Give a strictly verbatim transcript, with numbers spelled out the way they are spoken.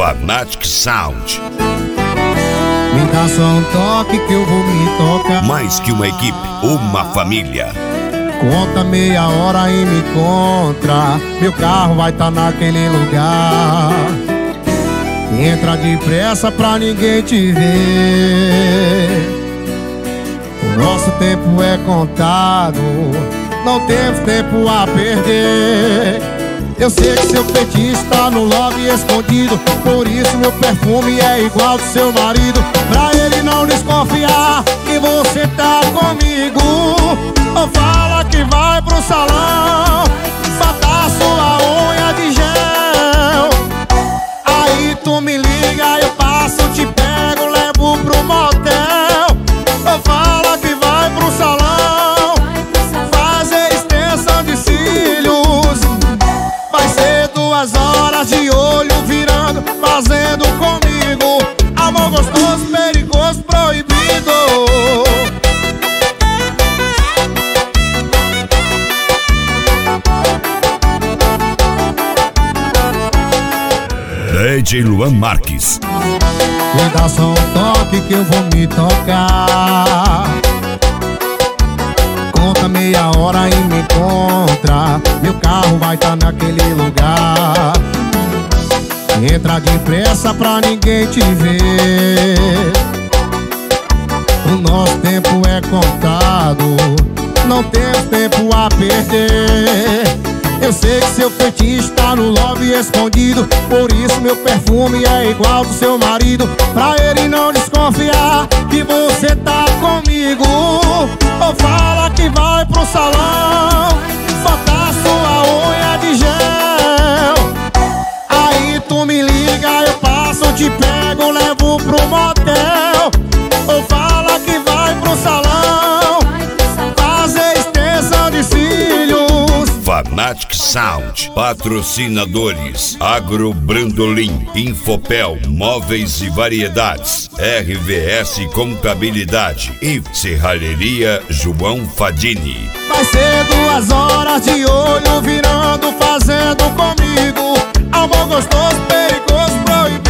Fanatic Sound. Me dá só um toque que eu vou me tocar. Mais que uma equipe, uma família. Conta meia hora e me encontra. Meu carro vai tá naquele lugar. Entra depressa pra ninguém te ver. O nosso tempo é contado, não temos tempo a perder. Eu sei que seu feitiço tá no lobby escondido, por isso meu perfume é igual do seu marido. Pra ele não desconfiar que você tá comigo, ou fala que vai pro salão botar sua unha de gel. Aí tu me liga, eu passo, te pego, levo pro motel. Ou fala que vai pro salão fazer extensão de cílios. Vai ser duas horas de olho virando, fazendo comigo amor gostoso, perigoso, proibido. D J Luan Marques. Me dá só um toque que eu vou me tocar. Conta meia hora e me encontra. Meu carro vai tá naquele lugar. Entra depressa pra ninguém te ver. O nosso tempo é contado, não temos tempo a perder. Eu sei que seu feitiço tá no lobby escondido, por isso meu perfume é igual do seu marido. Pra ele não desconfiar que você tá comigo, ou fala que vai pro salão botar sua unha de gel. Aí tu me liga, eu passo, te pego, levo pro motel. Ou fala que vai pro salão fazer extensão de cílios. Fanatic Sound. Patrocinadores: Agro Brandolim, Infopel, Móveis e Variedades, R V S Contabilidade e Serralheria João Fadini. Vai ser duas horas de olho virando, fazendo comigo amor gostoso, perigoso, proibido.